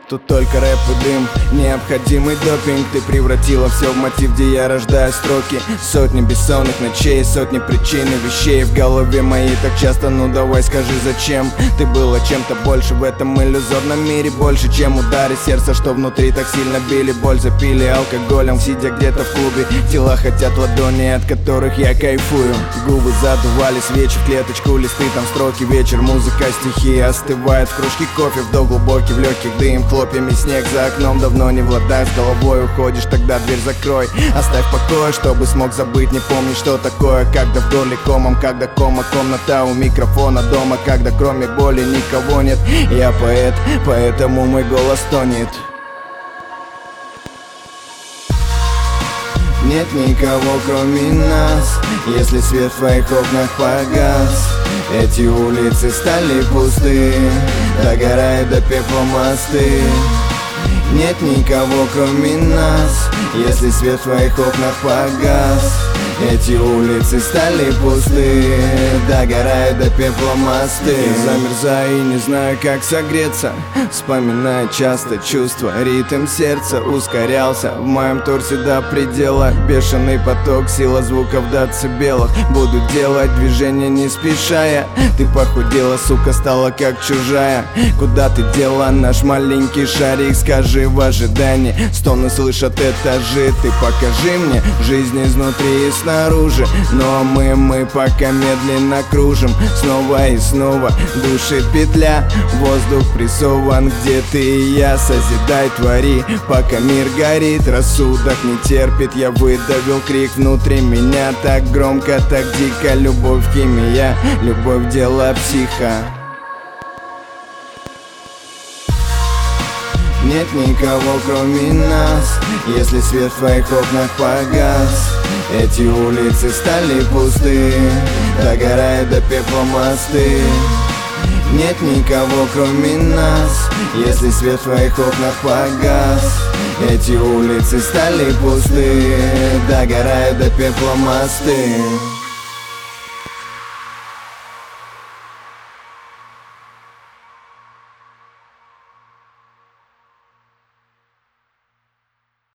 Тут только рэп и дым, необходимый допинг. Ты превратила все в мотив, где я рождаю строки. Сотни бессонных ночей, сотни причин и вещей в голове моей так часто. Ну давай скажи, зачем? Ты была чем-то больше в этом иллюзорном мире. Больше, чем удары сердца, что внутри так сильно били. Боль запили алкоголем, сидя где-то в клубе. Тела хотят ладони, от которых я кайфую. Губы задували свечи в клеточку, листы там строки. Вечер, музыка, стихи остывает в кружке кофе. Вдох глубокий, в легких дым, хлопьями снег за окном. Давно не в ладах, с головой уходишь, тогда дверь закрой. Оставь в покое, чтобы смог забыть. Не помнишь, что такое, когда в горле комом. Когда кома, комната у микрофона дома. Когда кроме боли никого нет. Я поэт, поэтому мой голос тонет. Нет никого кроме нас, если свет в твоих окнах погас. Эти улицы стали пусты, догорают до пепла мосты. Нет никого кроме нас, если свет в твоих окнах погас. Эти улицы стали пусты, догорают до пепла мосты. И замерзаю и не знаю, как согреться, вспоминая часто чувства. Ритм сердца ускорялся в моем торсе до предела. Бешеный поток, сила звуков до децибелов. Буду делать движения не спешая. Ты похудела, сука, стала как чужая. Куда ты дела наш маленький шарик? Скажи в ожидании, стоны слышат этажи. Ты покажи мне жизнь изнутри и снаружи. Но мы пока медленно кружим. Снова и снова душит петля. Воздух прессован, где ты и я. Созидай, твори, пока мир горит. Рассудок не терпит, я выдавил крик внутри меня. Так громко, так дико. Любовь, химия, любовь, дело психа. Нет никого кроме нас, если свет в твоих окнах погас. Эти улицы стали пусты, догорают до пепла мосты. Нет никого кроме нас, если свет в твоих окнах погас. Эти улицы стали пусты, догорают до пепла мосты.